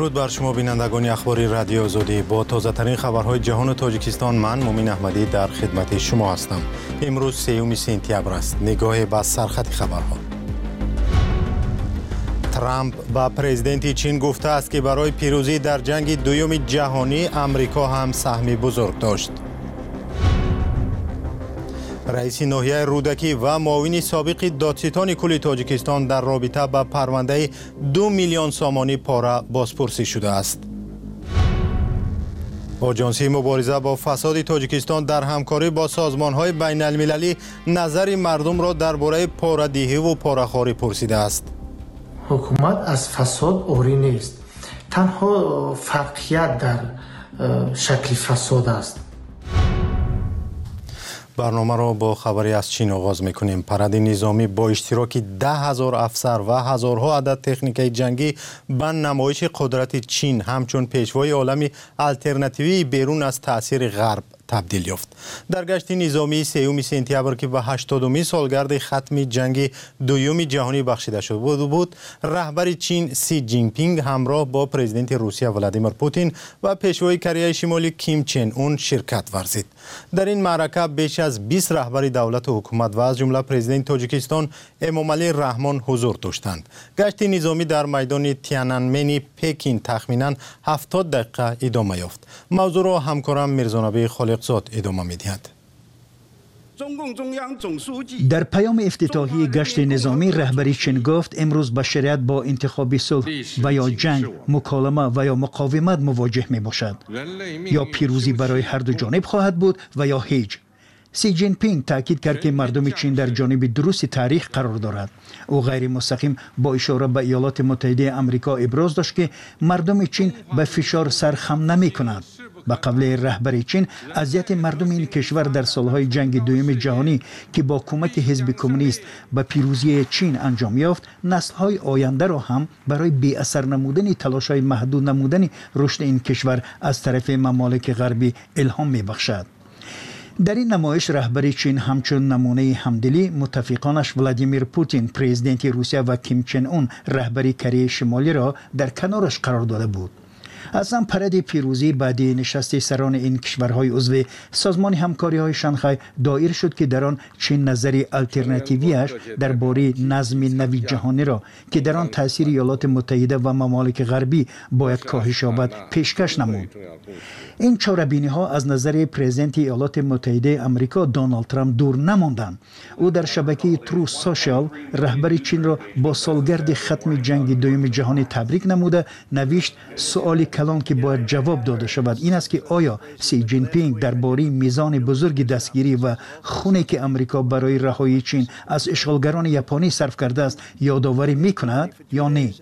درود بر شما بینندگان اخبار رادیو آزادی. با تازه ترین خبرهای جهان و تاجیکستان من مومین احمدی در خدمت شما هستم. امروز 3 سپتامبر است. نگاه به سرخط خبرها. ترامپ با پرزیدنت چین گفته است که برای پیروزی در جنگ دوم جهانی امریکا هم سهمی بزرگ داشت. رئیس ناحیه رودکی و معاون سابق دادستان کل تاجیکستان در رابطه با پرونده 2 میلیون سامانی پاره بازپرسی شده است. آژانس مبارزه با فساد تاجیکستان در همکاری با سازمان‌های بین المللی نظر مردم را درباره پاره‌دهی و پاره‌خواری پرسیده است. حکومت از فساد عاری نیست. تنها فرقیت در شکل فساد است. برنامه را با خبری از چین آغاز می‌کنیم. پرد نظامی با اشتراک 10,000 افسر و هزارها عدد تکنیک جنگی به نمایش قدرت چین همچون پیشوای عالمی الترناتیوی بیرون از تأثیر غرب تبدیل یافت. در گشت نظامی 3 سپتامبر که به 80مین سالگرد ختم جنگ دوم جهانی بخشیده شده بود، رهبر چین سی جین پینگ همراه با پرزیدنت روسیه ولادیمیر پوتین و پیشوای کره شمالی کیم چن اون شرکت ورزید. در این معرکه بیش از 20 رهبر دولت و حکومت و از جمله پرزیدنت تاجیکستان امامعلی رحمان حضور داشتند. گشت نظامی در میدان تیانانمن پکین تخمیناً 70 دقیقه ادامه یافت. موضوع را همکارم میرزانبی خالقزاد ادامه می‌دهد. در پیام افتتاحی گشت نظامی رهبری چین گفت امروز بشریت با انتخاب صلح و یا جنگ، مکالمه و یا مقاومت مواجه می باشد. یا پیروزی برای هر دو جانب خواهد بود و یا هیچ. سی جین پینگ تاکید کرد که مردم چین در جانب درست تاریخ قرار دارد. او غیر مستقیم با اشاره به ایالات متحده آمریکا ابراز داشت که مردم چین به فشار سرخم نمی کند. به قول رهبر چین، اذیت مردم این کشور در سالهای جنگ دوم جهانی که با کمک حزب کمونیست به پیروزی چین انجام یافت، نسل‌های آینده را هم برای بی اثر نمودن تلاش‌های محدود نمودن رشد این کشور از طرف ممالک غربی الهام می‌بخشد. در این نمایش رهبر چین همچون نمونه همدلی متفقانش ولادیمیر پوتین پرزیدنت روسیه و کیم چن اون رهبر کره شمالی را در کنارش قرار داده بود. اصلا پرد پیروزی بعد نشست سران این کشورهای عضو سازمان همکاری‌های شانگهای دایر شد که در آن چین نظری الترناتیویش درباره نظم نوی جهانی را که در آن تاثیر ایالات متحده و ممالک غربی باید کاهش یابد پیشکش نمود. این چاره‌بینی‌ها از نظر پرزیدنت ایالات متحده آمریکا دونالد ترامپ دور نماندند. او در شبکه ترو سوشال رهبر چین را با سالگرد ختم جنگ دوم جهانی تبریک نموده نوشت سوالی کلان که باید جواب داده شود این است که آیا سی جین پینگ درباره میزان بزرگ دستگیری و خونی که آمریکا برای رهایی چین از اشغالگران ژاپنی صرف کرده است یادآوری می‌کند یا نه؟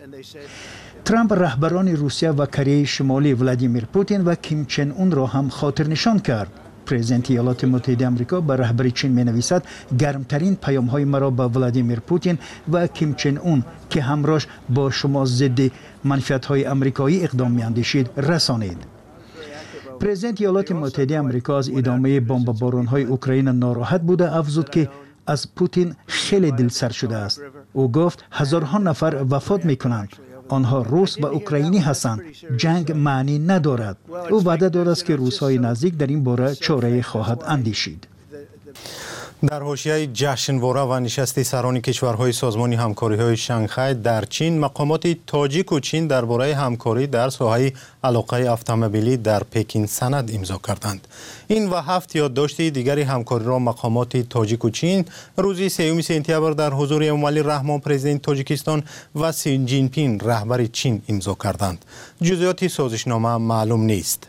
ترامپ رهبران روسیه و کره شمالی ولادیمیر پوتین و کیم چن اون را هم خاطر نشان کرد. پرزیدنت ایالات متحده آمریکا به رهبر چین می‌نویسد گرمترین پیام‌های مرا به ولادیمیر پوتین و کیم چن اون که همراهش با شما ضد منفعت‌های آمریکایی اقدام می‌اندیشید رسانید. پرزیدنت ایالات متحده آمریکا از ادامه بمباران‌های اوکراین ناراحت بوده افزود که از پوتین خیلی دلسرد شده است. او گفت هزارها نفر وفات می‌کنند. آنها روس و اوکراینی هستند. جنگ معنی ندارد. او وعده داده است که روس‌های نزدیک در این باره چاره خواهد اندیشید. در حاشیه جشنواره و نشست سران کشورهای سازمان همکاری‌های شانگهای در چین، مقامات تاجیک و چین درباره همکاری در ساحه علاقه اتومبیلی در پکین سند امضا کردند. این و 7 یادداشت دیگری همکاری را مقامات تاجیک و چین روز 3 سپتامبر در حضور امامعلی رحمان پرزیدنت تاجیکستان و سی جین پینگ رهبر چین امضا کردند. جزئیات سازشنامه معلوم نیست.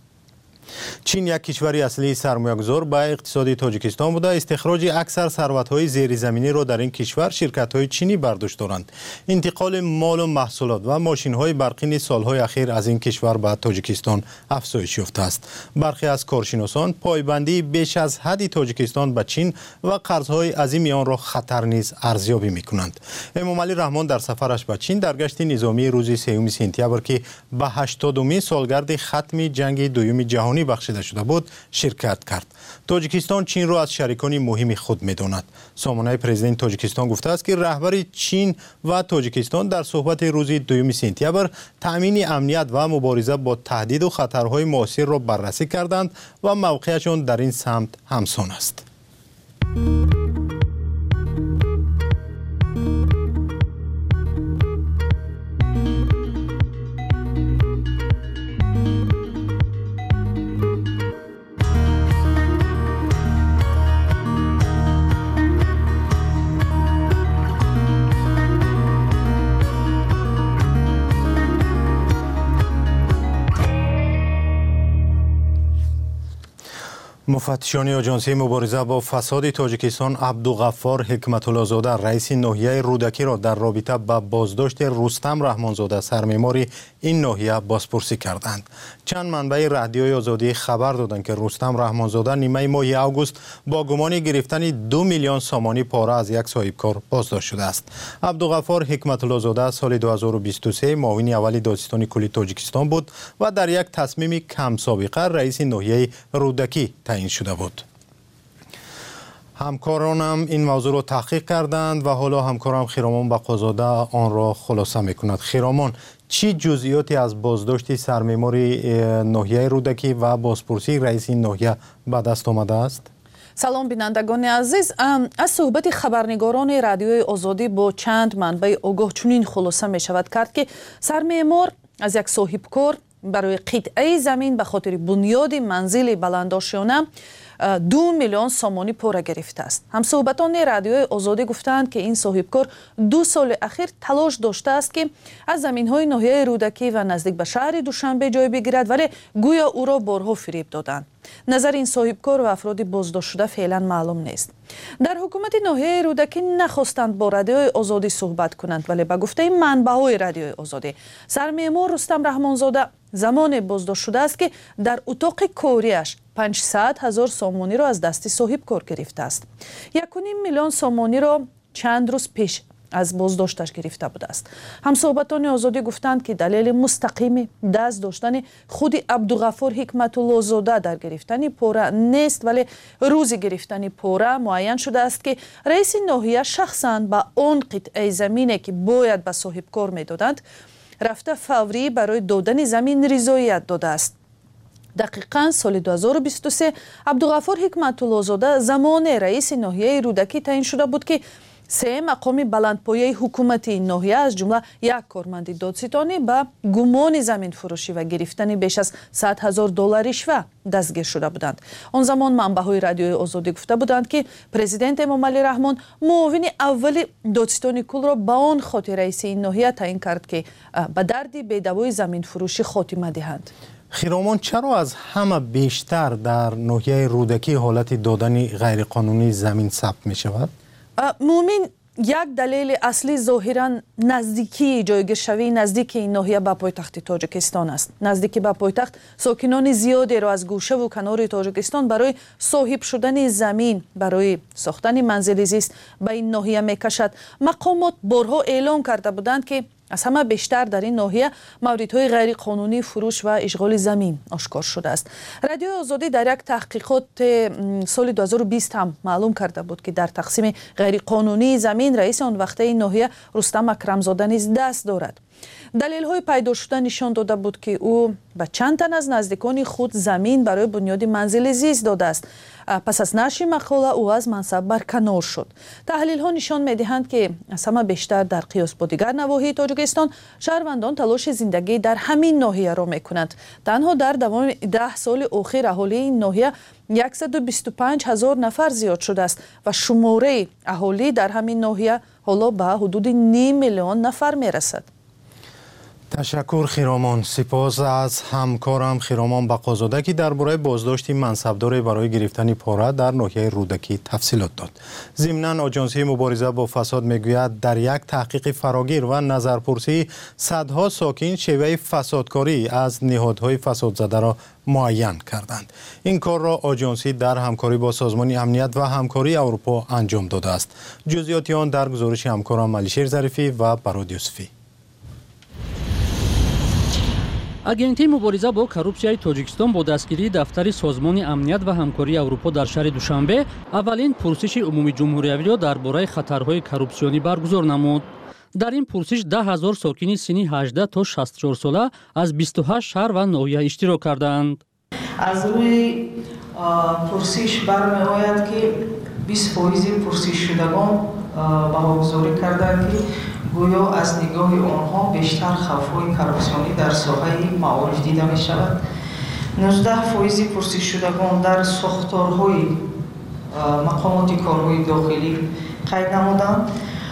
چین یک کشور اصلی سرمایه‌گذار به اقتصاد تاجیکستان بوده. استخراج اکثر ثروت‌های زیرزمینی را در این کشور شرکت‌های چینی برداشت دارند. انتقال مال و محصولات و ماشین‌های برقی سال‌های اخیر از این کشور به تاجیکستان افزایش یافته است. برخی از کارشناسان پایبندی بیش از حد تاجیکستان به چین و قرض‌های عظیم آن را خطر نیز ارزیابی می‌کنند. امامعلی رحمان در سفرش به چین در گشت نظامی روز 3 سپتامبر که به 80مین سالگرد ختم جنگ دوم جهانی تلفنی بخشیده شده بود شرکت کرد. تاجیکستان چین را از شریکان مهم خود می‌داند. سامانه پرزیدنت تاجیکستان گفته است که رهبر چین و تاجیکستان در صحبت روز 2 سپتامبر تامین امنیت و مبارزه با تهدید و خطرهای معاصر را بررسی کردند و موقعشان در این سمت همسان است. مفتشان آژانسی مبارزه با فساد تاجیکستان عبدالغفار حکمت‌الله زاده رئیس ناحیه رودکی را در رابطه با بازداشت رستم رحمانزاده سرمعمار این ناحیه بازپرسی کردند. چند منبع رادیوی آزادی خبر دادند که رستم رحمانزاده نیمه ماه اوگوست با گمان گرفتن 2 میلیون سامانی پاره از یک صاحبکار بازداشت شده است. عبدالغفار حکمت‌الله زاده سال 2023 معاون اول دادستان کلی تاجیکستان بود و در یک تصمیم کم سابقه رئیس ناحیه رودکی تعیین شده بود. همکارانم این موضوع را تحقیق کردند و حالا همکارم خیرامان بقازاده آن را خلاصه می‌کند. خیرامان، چی جزئیاتی از بازداشت سرمعمار ناحیه رودکی و بازپرسی رئیس این ناحیه به دست آمده است؟ سلام بینندگان عزیز، از صحبت خبرنگاران رادیوی آزادی با چند منبع آگاه چنین خلاصه می شود کرد که سرمعمار از یک صاحبکار برای قطعه زمین به خاطر بنیاد منزل بلندآشیانه 2 میلیون سامانی پاره گرفته است. همصحبتان رادیوی آزادی گفتند که این صاحبکار 2 سال اخیر تلاش داشته است که از زمین‌های ناحیه رودکی و نزدیک به شهر دوشنبه جای بگیرد، ولی گویا او را بارها فریب دادند. نظر این صاحبکار و افراد بازداشت شده فعلا معلوم نیست. در حکومت ناحیه رودکی نخواستند با رادیوی آزادی صحبت کنند، ولی به گفته منبع‌های رادیوی آزادی سرمعمار رستم رحمانزاده زمان بازداشت شده است که در اتاق کاریش 500,000 سامانی را از دست صاحبکار گرفته است. 1.5 میلیون سامانی را چند روز پیش از بازداشتش گرفته بوده است. همصحبتان آزادی گفتند که دلیل مستقیم دست داشتن خود عبدالغفار حکمت‌الله زاده در گرفتن پاره نیست، ولی روز گرفتن پاره معین شده است که رئیس ناحیه شخصاً به آن قطعه زمینی که باید به صاحبکار میدادند رفته فوری برای دادن زمین رضایت داده است. دقیقاً سال 2023 عبدالغفار حکمت‌الله زاده زمان رئیس ناحیه رودکی تعیین شده بود که 3 مقام بلندپایه حکومتی ناحیه از جمله یک کارمند دادستانی به گمان زمین فروشی و گرفتن بیش از 100,000 دلار رشوه دستگیر شده بودند. آن زمان منبع‌های رادیوی آزادی گفته بودند که پرزیدنت امام علی رحمان معاون اول دادستان کل را به آن خاطر رئیس این ناحیه تعیین کرد که به درد بی‌دوای زمین فروشی خاتمه دهند. خیرامان، چرا از همه بیشتر در ناحیه رودکی حالت دادن غیرقانونی زمین ثبت می شود؟ مومن، یک دلیل اصلی ظاهراً نزدیکی جایگیرشوی نزدیک این ناحیه به پایتخت تاجیکستان است. نزدیکی به پایتخت ساکنان زیادی را از گوشه و کنار تاجیکستان برای صاحب شدن زمین برای ساختن منزل زیست به این ناحیه میکشد. مقامات بارها اعلام کرده بودند که از همه بیشتر در این ناحیه موردهای غیر قانونی فروش و اشغال زمین آشکار شده است. رادیو آزادی در یک تحقیقات سال 2020 هم معلوم کرده بود که در تقسیم غیر قانونی زمین رئیس آن وقته این ناحیه رستم اکرمزاده نیز دست دارد. دلیل های پیدا شده نشان داده بود که او به چند تن از نزدیکان خود زمین برای بنیاد منزل زیست داده است. پس از نشر مقاله او از منصب برکنار شد. تحلیل ها نشان می‌دهند که از همه بیشتر در قیاس با دیگر نواحی تاجیکستان شهروندان تلاش زندگی در همین ناحیه را می‌کنند. تنها در دوام 10 سال اخیر اهالی این ناحیه 125,000 نفر زیاد شده است و شماره اهالی در همین ناحیه حالا به حدود 9 میلیون نفر می‌رسد. تشکر خیرامان. سپاس از همکارم خیرامان بقازاده که درباره بازداشت منصبدار برای گرفتن پاره در ناحیه رودکی تفصیلات داد. ضمناً آژانسی مبارزه با فساد میگوید در یک تحقیق فراگیر و نظرپرسی صدها ساکن شیوه فسادکاری از نهادهای فسادزده را معین کردند. این کار را آژانسی در همکاری با سازمان امنیت و همکاری اروپا انجام داده است. جزئیات آن در گزارش همکارم علیشیر ظریفی و براد یوسفی. агентии мубориза бо коррупсияи тоҷикистон бо дастгирии дафтари созмони амният ва ҳамкории аврупо дар шаҳри душанбе аввалин пурсиши умуми ҷумҳуриявиро дар бораи хатарҳои коррупсионӣ баргузор намуд. дар ин пурсиш 10 000 сокини синни 18 то 64 сола аз 28 шаҳр ва ноҳия иштирок карданд. аз рӯи пурсиш бармеояд ки 20% пурсишшудагон баҳогузорӣ карданд ки гӯё аз нигоҳи онҳо бештар хавфҳои коррупсионӣ дар соҳаи маориф дида мешавад. 19% пурсишшудагон дар сохторҳои мақомоти корҳои дохилӣ қайд намуданд.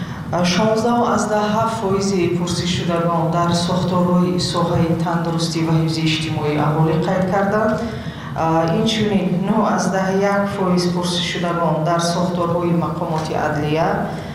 16.7% пурсишшудагон дар сохторҳои соҳаи тандурустӣ ва ҳифзи иҷтимоӣ аҳолӣ қайд карданд. инчунин 9.1% пурсишшудагон дар сохторҳои мақомоти адлия,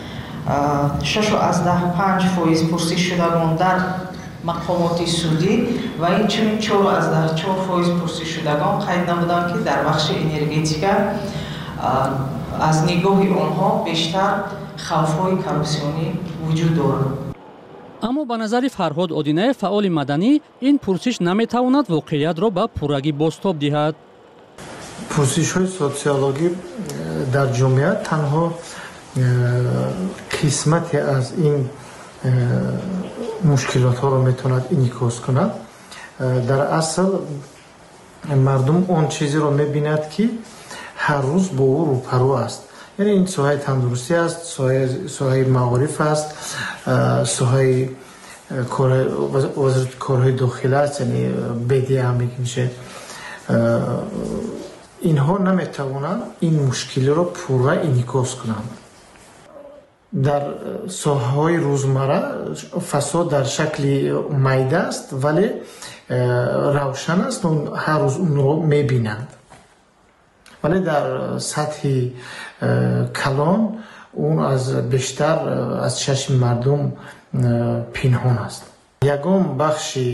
6.5% пурсишшудагон дар мақомоти судӣ ва инчунин 4.4% пурсишшудагон қайд намуданд ки дар бахши энергетика аз нигоҳи онҳо бештар хавфҳои коррупсионӣ вуҷуд дорад. аммо ба назари Фарҳод Одинаев, фаъоли маданӣ, ин пурсиш наметавонад воқеиятро ба пуррагӣ бозтоб диҳад. пурсишҳои социологӣ дар ҷомеа танҳо қисмате аз ин мушкилотҳоро метавонад инъикос кунад. дар асл мардум он чизеро мебинад ки ҳар рӯз бо ӯ рӯпарӯ аст. яъне ин соҳаи тандурустӣ аст, соҳаи маориф аст, соҳаи вазирати корҳои дохила аст, яъне бедиа мегимше. инҳо наметавонанд ин мушкилиро пурра инъикос кунанд. дар соҳаҳои рӯзмарра фасод дар шакли майда аст, вале равшан аст, ҳар рӯз унро мебинанд. вале дар сатҳи калон он аз бештар аз чашми мардум пинҳон аст. ягон бахши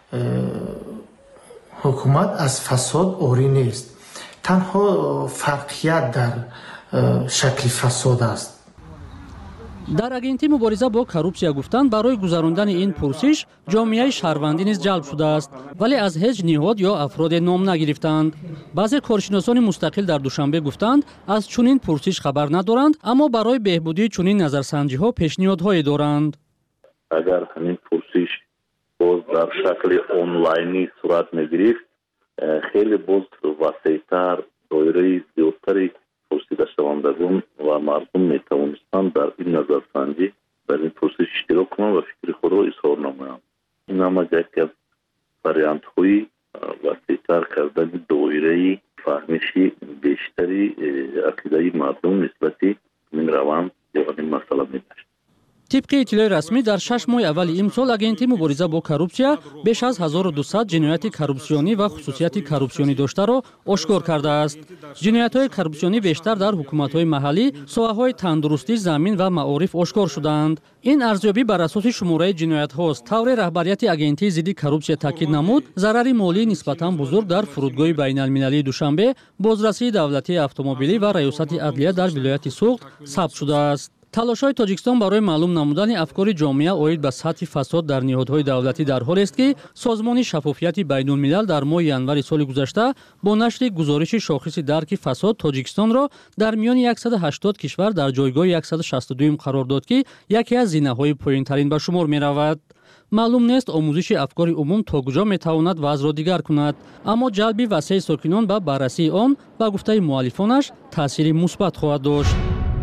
ҳукумат аз фасод орӣ нест. танҳо фарқият дар шакли фасод аст. дар агентии мубориза бо коррупсия гуфтанд, барои гузарондани ин пурсиш ҷомеаи шаҳрвандӣ низ ҷалб шудааст, вале аз ҳеҷ ниҳод ё афроде ном нагирифтанд. баъзе коршиносони мустақил дар Душанбе гуфтанд, аз чунин пурсиш хабар надоранд, аммо барои беҳбудии чунин назарсанҷиҳо пешниҳодҳое доранд. агар ҳамин пурсиш боз дар шакли онлайнӣ сурат мегирифт, хеле боз васеътар, доираи зиёдтари пурсидашавандагон ва мардум метавонистанд дар ин назарсанҷӣ дар ин пурсиш иштирок кунанд ва фикри худро изҳор намоянд. ин ҳама яке аз вариантҳои васеътар кардани доираи фаҳмиши бештари ақидаи мардум нисбати ин раванд ё ин масъала мебошад. тибқи иттилои расмӣ дар 6 моҳи аввали имсол агентии мубориза бо коррупсия беш аз 1200 ҷинояти коррупсионӣ ва хусусияти коррупсионӣ доштаро ошкор кардааст. ҷиноятҳои коррупсионӣ бештар дар ҳукуматҳои маҳаллӣ, соҳаҳои тандурустӣ, замин ва маориф ошкор шудаанд. ин арзёбӣ бар асоси шумораи ҷиноятҳост. тавре раҳбарияти агентии зидди коррупсия таъкид намуд, зарари молии нисбатан бузург дар фурудгоҳи байналмилалии Душанбе, бозрасии давлатии автомобилӣ ва раёсати адлия дар вилояти Суғд сабт шудааст. талошҳои Тоҷикистон барои маълум намудани афкори ҷомеа оид ба сатҳи фасод дар ниҳодҳои давлатӣ дар ҳолест ки Созмони шаффофияти байнулмилал дар моҳи январи соли гузашта бо нашри гузориши шохиси дарки фасод Тоҷикистонро дар миёни 180 кишвар дар ҷойгоҳи 162 қарор дод ки яке аз зинаҳои поинтарин ба шумор меравад. маълум нест омӯзиши афкори умум то куҷо метавонад вазъро дигар кунад, аммо ҷалби васеъи сокинон ба баррасии он ба гуфтаи муаллифонаш таъсири мусбат хоҳад дошт.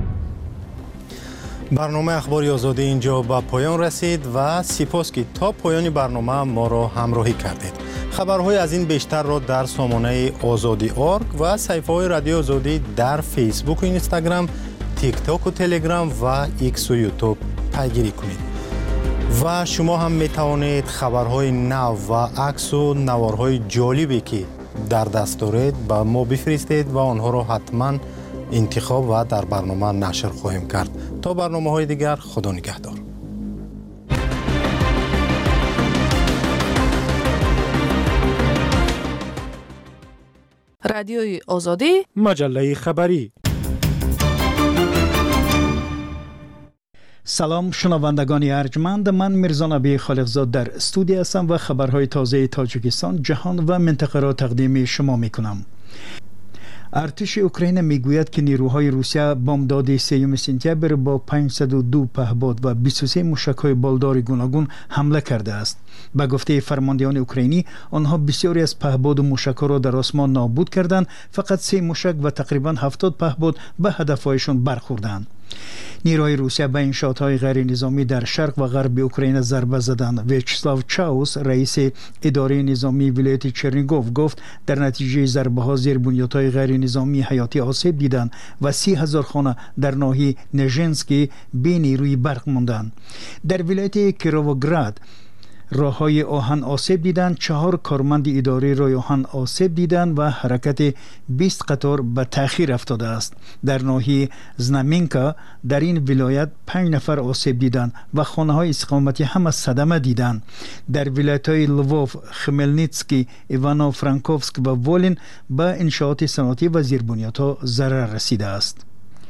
барнома ахбори озодӣ инҷо ба поён расид ва сипос ки то поёни барнома моро ҳамроҳӣ кардед. хабарҳои аз ин бештарро дар сомонаи озодӣ.орг ва саҳифаҳои радиои озодӣ дар фейсбуку инстаграм, тиктоку телеграм ва иксу ютуб пайгирӣ кунед. ва шумо ҳам метавонед хабарҳои нав ва аксу наворҳои ҷолибе ки дар даст доред ба мо бифиристед ва онҳоро ҳатман интихоб ва дар барнома нашр хоҳем кард. то барномаҳои дигар, худо нигаҳдор. радиои озодӣ, маҷаллаи хабарӣ. سلام شنوندگان ارجمند، من میرزا نبی خالقزاد در استودیو هستم و خبرهای تازه تاجیکستان، جهان و منطقه را تقدیم شما میکنم. ارتش اوکراین میگوید که نیروهای روسیه بامداد 3 سپتامبر با 502 پهپاد و 23 موشک‌های بالدار گوناگون حمله کرده است. به گفته فرماندهان اوکراینی، آنها بسیاری از پهپاد و موشک‌ها را در آسمان نابود کردند، فقط 3 موشک و تقریباً 70 پهپاد به هدف‌هایشان برخوردند. نیروهای روسیه به انشاءات‌های غیر نظامی در شرق و غرب اوکراین ضربه زدند. ویچسلاو چاوس، رئیس اداره نظامی ولایت چرنیگوف، گفت در نتیجه ضربه‌ها زیر بنیادهای غیر نظامی حیاتی آسیب دیدند و 30,000 خانه در ناحیه نژنسکی بی نیروی برق ماندند. در ولایت کیرووگراد راههای آهن آسیب دیدند، 4 کارمند اداره راه آهن آسیب دیدند و حرکت 20 قطار به تأخیر افتاده است. در ناحیه زنامینکا در این ولایت 5 نفر آسیب دیدند و خانه‌های استقامتی هم صدمه دیدند. در ولایت‌های لووف، خملنیتسکی، ایوانو فرانکوفسک و ولین به انشاءات صنعتی و زیربنیادها ضرر رسیده است.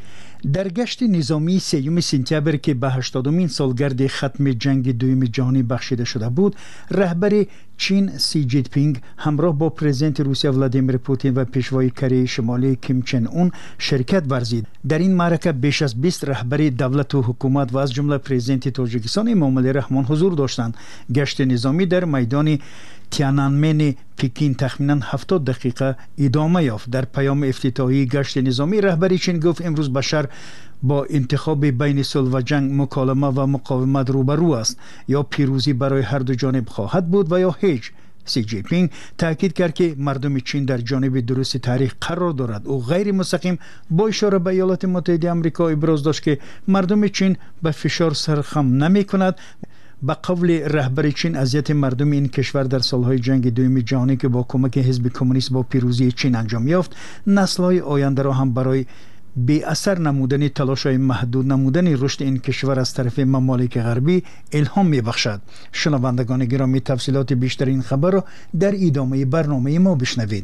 در گشت نظامی 3 سپتامبر که به 80مین سالگرد ختم جنگ دوم جهانی بخشیده شده بود، رهبر چین سی جین پینگ همراه با پرزیدنت روسیه ولادیمیر پوتین و پیشوای کره شمالی کیم چن اون شرکت ورزید. در این معرکه بیش از 20 رهبر دولت و حکومت و از جمله پرزیدنت تاجیکستان امامعلی رحمان حضور داشتند. گشت نظامی در میدان تیانانمن پکین تخمینا 70 دقیقه ادامه یافت. در پیام افتتاحی گشت نظامی، رهبر چین گفت امروز بشر با انتخاب بین صلح و جنگ، مکالمه و مقاومت روبرو است. یا پیروزی برای هر دو جانب خواهد بود و یا هیچ. سی جین پینگ تاکید کرد که مردم چین در جانب درست تاریخ قرار دارد. او غیر مستقیم با اشاره به ایالات متحده آمریکا ابراز داشت که مردم چین به فشار سرخم نمی کند. به قول رهبر چین، اذیت مردم این کشور در سالهای جنگ دوم جهانی که با کمک حزب کمونیست با پیروزی چین انجام یافت، نسل‌های آینده را هم برای بی اثر نمودن تلاش‌های محدود نمودن رشد این کشور از طرف ممالک غربی الهام می‌بخشد. شنوندگان گرامی، تفصیلات بیشتر این خبر را در ادامه برنامه ما بشنوید.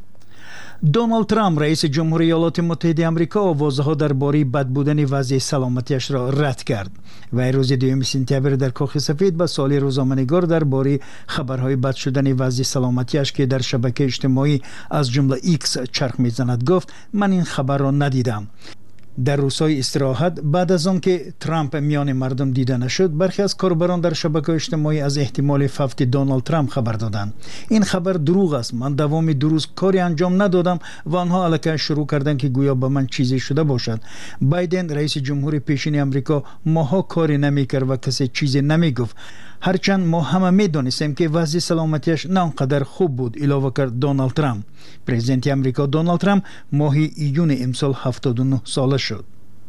دونالد ترامپ رئیس جمهوری ایالات متحده آمریکا آوازها درباره بد بودن وضع سلامتیش را رد کرد و روز 2 سپتامبر در کاخ سفید به سوال روزنامه‌نگار درباره خبرهای بد شدن وضع سلامتیش که در شبکه اجتماعی از جمله ایکس چرخ می‌زند گفت من این خبر را ندیدم. در روزهای استراحت بعد از آن که ترامپ میان مردم دیده نشد، برخی از کاربران در شبکه اجتماعی از احتمال فوت دونالد ترامپ خبر دادند. این خبر دروغ است. من دوام 2 روز کاری انجام ندادم و آنها الکی شروع کردند که گویا به من چیزی شده باشد. بایدن رئیس جمهور پیشین آمریکا ماها کاری نمیکرد و کسی چیزی نمیگفت، هرچند ما همه میدانستیم که وضع سلامتیش نه آنقدر خوب بود، اضافه کرد دونالد ترامپ. پرزیدنت آمریکا دونالد ترامپ ماه ایون امسال 79 ساله شد.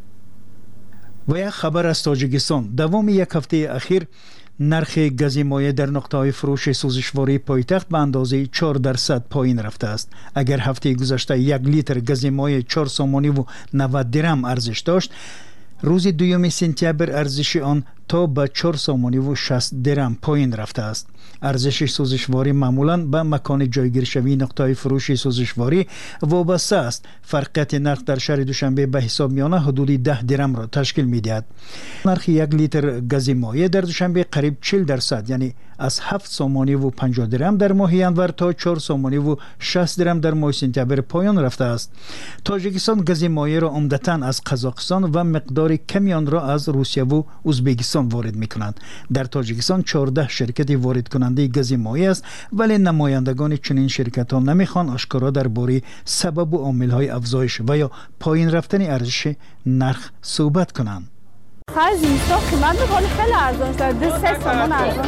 و یک خبر از تاجیکستان. دوام یک هفته اخیر نرخ گاز مایع در نقطه‌های فروش سوزشواری پایتخت به اندازه 4% پایین رفته است. اگر هفته گذشته 1 لیتر گاز مایع 4 سومانی و 90 درم ارزش داشت، روز 2 سپتامبر ارزش آن تا به 4 سومانی و 60 درم پایین رفته است. ارزش سوزشواری معمولاً به مکان جایگیر شوی نقطه فروش سوزشواری وابسته است. فرقیت نرخ در شهر دوشنبه به حساب میانه حدود 10 درم را تشکیل می‌دهد. نرخ 1 لیتر گاز مایع در دوشنبه قریب 40%، یعنی از 7 سومانی و 50 درم در ماه ینور تا 4 سومانی و 60 درم در ماه سپتامبر پایان رفته است. تاجیکستان گاز مایع را عمدتاً از قزاقستان و مقدار کمی آن را از روسیه و ازبکستان وارد می‌کنند. در تاجیکستان 14 شرکت وارد کننده گاز مایع است، ولی نمایندگان چنین شرکت‌ها نمی‌خوان آشکارا درباره سبب و عامل‌های افزایش و یا پایین رفتن ارزش نرخ صحبت کنند. خرج اینستا قیمت می‌کنه خیلی ارزان شده، 3 تومان ارزان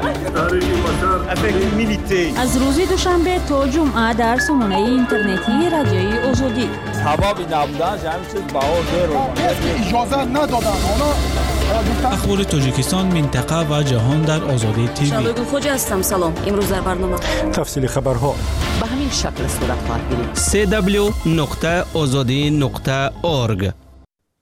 شده. از روز دوشنبه تا جمعه در سامانه اینترنتی رادیوی آزادی حبابی نبودن همین چیز باور داره. اجازه ندادن اخبار تاجیکستان، منطقه و جهان در آزادی تیوی. شبکه خوج هستم. سلام. امروز در برنامه تفصیل خبرها به همین شکل صورت خواهد گرفت. www.azadi.org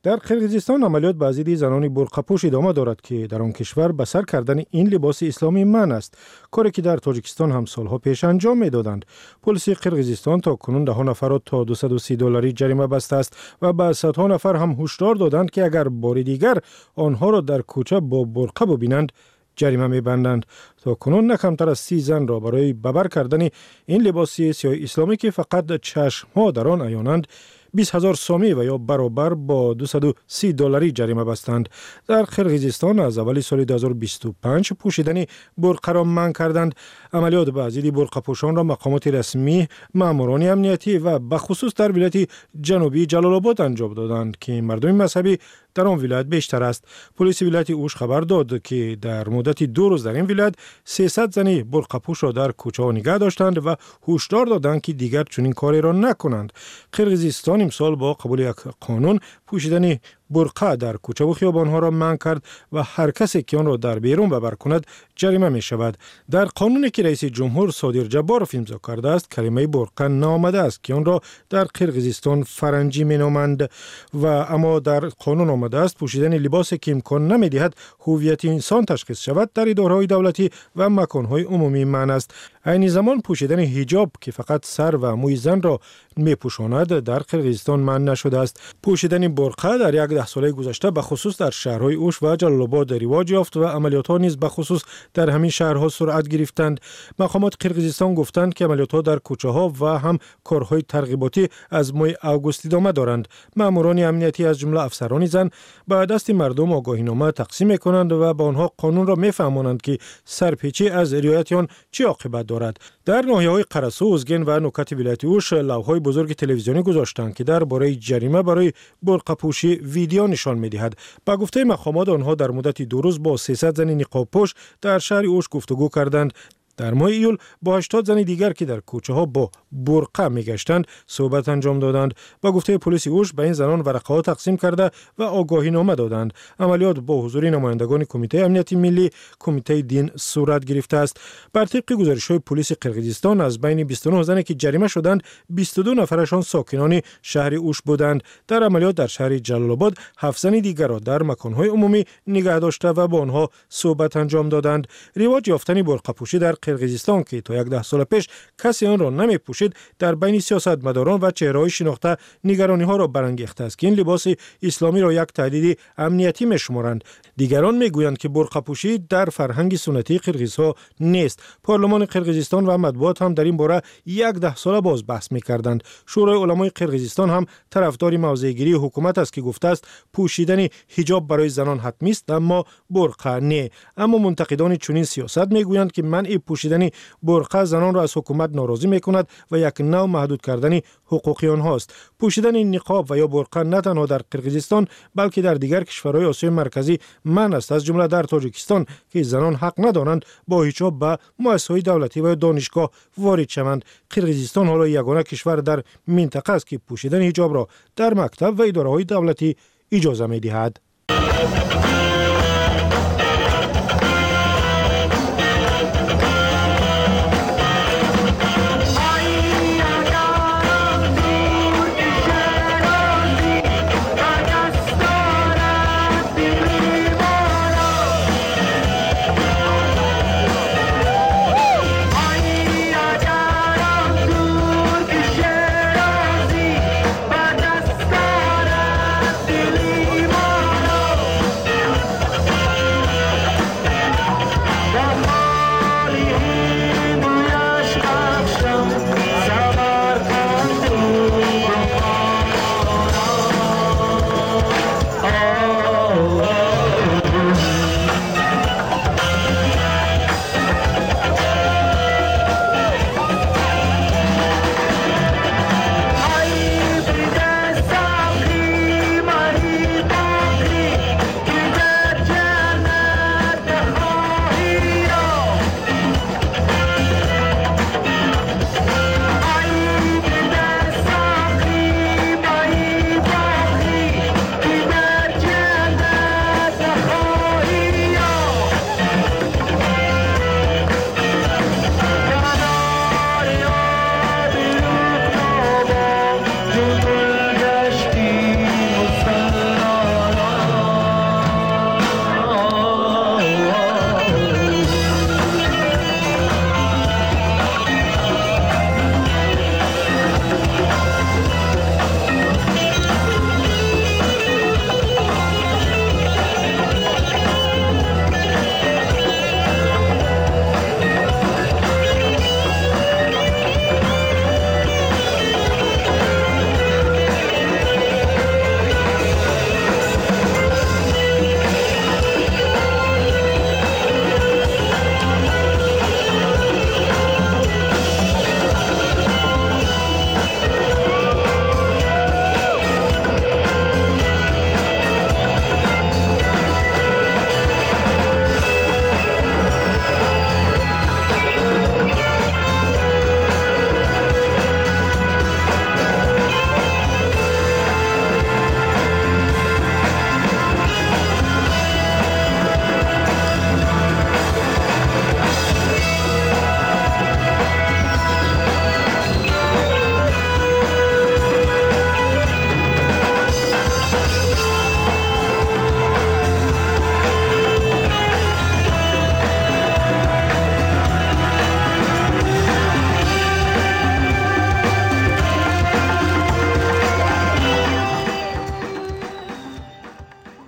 در قرقیزستان عملیات به ضد زنان برقع‌پوش ادامه دارد که در آن کشور به سر کردن این لباس اسلامی منع است، کاری که در تاجیکستان هم سالها پیش انجام میدادند. پلیس قرقیزستان تا کنون 10 نفر را تا $230 جریمه بسته است و به صدها نفر هم هشدار دادند که اگر بار دیگر آنها را در کوچه با برقع ببینند جریمه می‌بندند. تا کنون نه کمتر از 30 زن را برای ببر کردن این لباس سیاه اسلامی که فقط چشم‌ها در آن عیانند 20,000 سومی و یا برابر با $230 جریمه بستند. در قرقیزستان از اول سال 2025 پوشیدن برقع را منع کردند. عملیات به ضد برقع‌پوشان را مقامات رسمی، ماموران امنیتی و به خصوص در ولایت جنوبی جلال آباد انجام دادند که مردم مذهبی در آن ولایت بیشتر است. پلیس ولایت اوش خبر داد که در مدت 2 روز در این ولایت 300 زن برقع‌پوش را در کوچه ها نگه داشتند و هشدار دادند که دیگر چنین کاری را نکنند. قرقیزستان امسال با قبول یک قانون پوشیدن برقع در کوچه و خیابان‌ها را منع کرد و هر کسی که آن را در بیرون ببر کند جریمه می شود. در قانونی که رئیس جمهور صادر جبارов امضا کرده است کلمه برقع نامده است که آن را در قرقیزستان فرنگی می نامند و اما در قانون آمده است پوشیدن لباسی که امکان نمی دهد هویت انسان تشخیص شود در اداره‌های دولتی و مکان‌های عمومی منع است. عین زمان پوشیدن حجاب که فقط سر و موی زن را می پوشاند در قرقیزستان منع نشده است. پوشیدن برقع در 11 ساله گذشته به خصوص در شهرهای اوش و جلال آباد رواج یافت و عملیات‌ها نیز به خصوص در همین شهرها سرعت گرفتند. مقامات قرقیزستان گفتند که عملیات‌ها در کوچه‌ها و هم کارهای ترغیباتی از ماه آگوست ادامه دارند. ماموران امنیتی از جمله افسران زن به دست مردم آگاهینامه تقسیم می‌کنند و به آنها قانون را می‌فهمانند که سرپیچی از رعایت آن چه عاقبت دارد. در ناحیه‌های قرسو، اوزگین و نوکات ولایت اوش لوحه‌های بزرگ تلویزیونی گذاشتند که درباره جریمه برای برقع‌پوشی ویدیو نشان می‌دهد. با گفته مقامات آنها در مدت 2 روز با 300 زن نقاب‌پوش در شهر اوش گفتگو کردند. در ماه ایول با 80 زن دیگر که در کوچه ها با برقع میگشتند صحبت انجام دادند. با گفته پلیس اوش به این زنان ورقه ها تقسیم کرده و آگاهی نامه دادند. عملیات با حضور نمایندگان کمیته امنیتی ملی، کمیته دین صورت گرفته است. بر طبق گزارش‌های پلیس قرقیزستان از بین 29 زنی که جریمه شدند 22 نفرشان ساکنان شهر اوش بودند. در عملیات در شهر جلال آباد 7 زن دیگر را در مکان‌های عمومی نگه داشته و با آنها صحبت انجام دادند. رواج یافتن برقع‌پوشی در قرقیزستان که تا 11 سال پیش کسی آن را نمی پوشید در بین سیاستمداران و چهره‌های شناخته نگرانی ها را برانگیخته است که این لباس اسلامی را یک تهدید امنیتی می شمارند. دیگران می گویند که برقع‌پوشی در فرهنگ سنتی قرقیزها نیست. پارلمان قرقیزستان و مطبوعات هم در این باره 10 ساله باز بحث می کردند. شورای علمای قرقیزستان هم طرفدار موضع‌گیری حکومت است که گفته است پوشیدن حجاب برای زنان حتمی است اما برقع نه. اما منتقدان چنین سیاست می گویند که منع پوشیدن برقع زنان را از حکومت ناراضی می کند و یک نوع محدود کردن حقوق آنهاست. پوشیدن نقاب و یا برقع نه تنها در قرقیزستان بلکه در دیگر کشورهای آسیای مرکزی منع است، از جمله در تاجیکستان که زنان حق ندارند با حجاب به مؤسسه‌های دولتی و دانشگاه وارد شوند. قرقیزستان حالا یگانه کشور در منطقه است که پوشیدن حجاب را در مکتب و اداره‌های دولتی اجازه می‌دهد.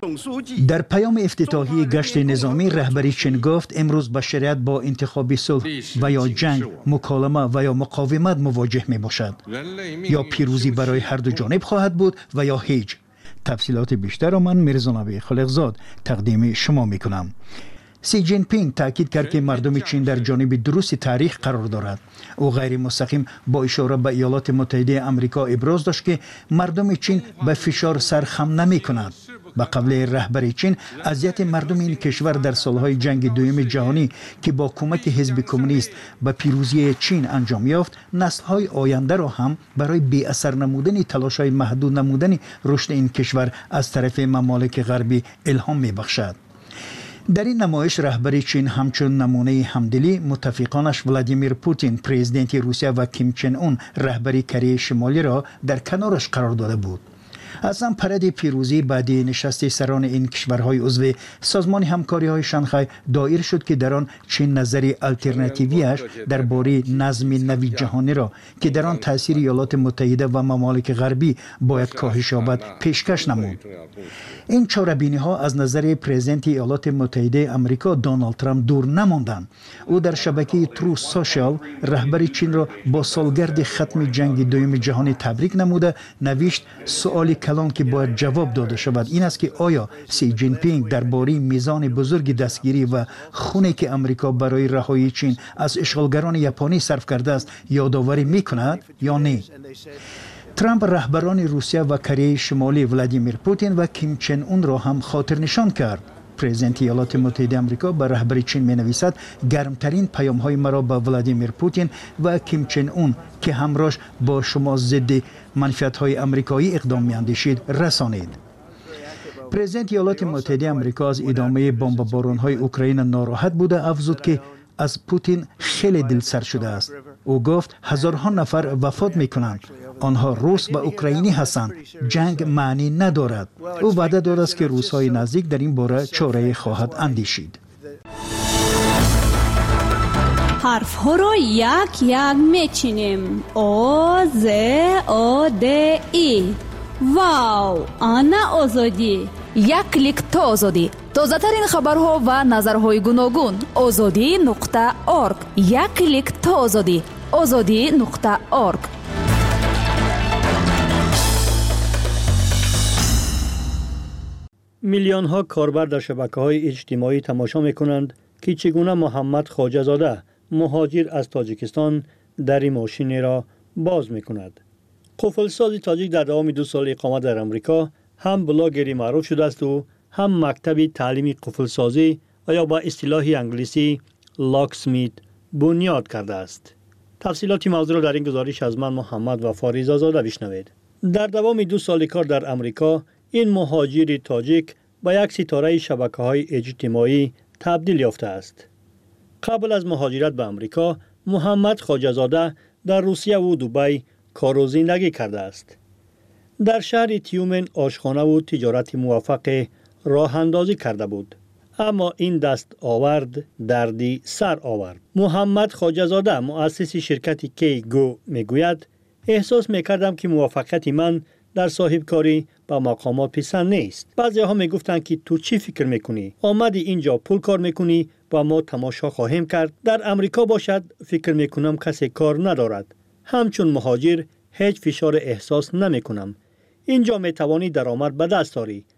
در پیام افتتاحی گشت نظامی رهبری چین گفت امروز بشریت با انتخاب صلح و یا جنگ، مکالمه و یا مقاومت مواجه می باشد. یا پیروزی برای هر دو جانب خواهد بود و یا هیچ. تفصیلات بیشتر را من میرزا نبی خالقزاد تقدیم شما می کنم. سی جین پینگ تاکید کرد که مردم چین در جانب درست تاریخ قرار دارد. او غیر مستقیم با اشاره به ایالات متحده آمریکا ابراز داشت که مردم چین به فشار سرخم نمی کند. به قول رهبر چین، اذیت مردم این کشور در سالهای جنگ دوم جهانی که با کمک حزب کمونیست به پیروزی چین انجام یافت، نسل‌های آینده را هم برای بی اثر نمودن تلاش‌های محدود نمودن رشد این کشور از طرف ممالک غربی الهام می‌بخشد. در این نمایش رهبر چین همچون نمونه همدلی متفقانش ولادیمیر پوتین پرزیدنت روسیه و کیم چن اون رهبر کره شمالی را در کنارش قرار داده بود. از آن پرد پیروزی بعد نشست سران این کشورهای عضو سازمان همکاری‌های شانگهای دایر شد که در آن چین نظر الटरनेटिویش درباره نظم نوی جهانی را که در آن تاثیر ایالات متحده و ممالک غربی باید کاهش یابد پیشکش نمود. این چاره‌بینی‌ها از نظر پرزیدنت ایالات متحده آمریکا دونالد ترامپ دور نماندند. او در شبکه ترو سوشال رهبر چین را با سالگرد ختم جنگ دوم جهانی تبریک نموده نوشت سوالی کلان که باید جواب داده شود این است که آیا سی جین پینگ درباره میزان بزرگ دستگیری و خونی که آمریکا برای رهایی چین از اشغالگران ژاپنی صرف کرده است یادآوری می‌کند یا نه؟ ترامپ رهبران روسیه و کره شمالی ولادیمیر پوتین و کیم چن اون را هم خاطر نشان کرد. پرزیدنت ایالات متحده آمریکا به رهبر چین می نویسد گرمترین پیام های مرا به ولادیمیر پوتین و کیم چن اون که همراهش با شما ضد منفعت های آمریکایی اقدام می اندیشید رسانید. پرزیدنت ایالات متحده آمریکا از ادامه بمباران های اوکراین ناراحت بوده افزود که از پوتین خیلی دلسر شده است. او گفت هزارها نفر وفات می کنند. آنها روس و اوکراینی هستند. جنگ معنی ندارد. او وعده داده است که روس‌های نزدیک در این باره چاره خواهد اندیشید. حرف ها را یک یک میچینیم. او ز او د ای. واو، آنا آزادی. یک کلیک تا آزادی. تازه‌ترین خبرها و نظرهای گوناگون. azadi.org. یک کلیک تا آزادی. azadi.org. میلیون ها کاربر در شبکه‌های اجتماعی تماشا می‌کنند که چگونه محمد خواجه زاده مهاجر از تاجیکستان در ماشین را باز می‌کند. قفلساز تاجیک در دوام 2 سال اقامت در آمریکا هم بلاگری معروف شده است و هم مکتب تعلیمی قفلسازی و یا با اصطلاح انگلیسی لاکسمیت بنیاد کرده است. تفصیلات موضوع را در این گزارش از من محمد وفا رضازاده بشنوید. در دوام 2 سال کار در آمریکا این مهاجر تاجیک به یک ستاره شبکه‌های اجتماعی تبدیل یافته است. قبل از مهاجرت به آمریکا، محمد خواجه زاده در روسیه و دبی کار و زندگی کرده است. در شهر تیومن آشخانه و تجارت موفق راه اندازی کرده بود. اما این دست آورد دردی سر آورد. محمد خواجه زاده مؤسس شرکت کیگو میگوید احساس میکردم که موفقیت من در صاحب کاری با مقامات پسند نیست. بعضی ها میگفتند که تو چی فکر میکنی؟ آمدی اینجا پول کار میکنی و ما تماشا خواهیم کرد. در امریکا باشد فکر میکنم کسی کار ندارد. همچون مهاجر هیچ فشار احساس نمیکنم. اینجا میتوانی درآمد به دست آری.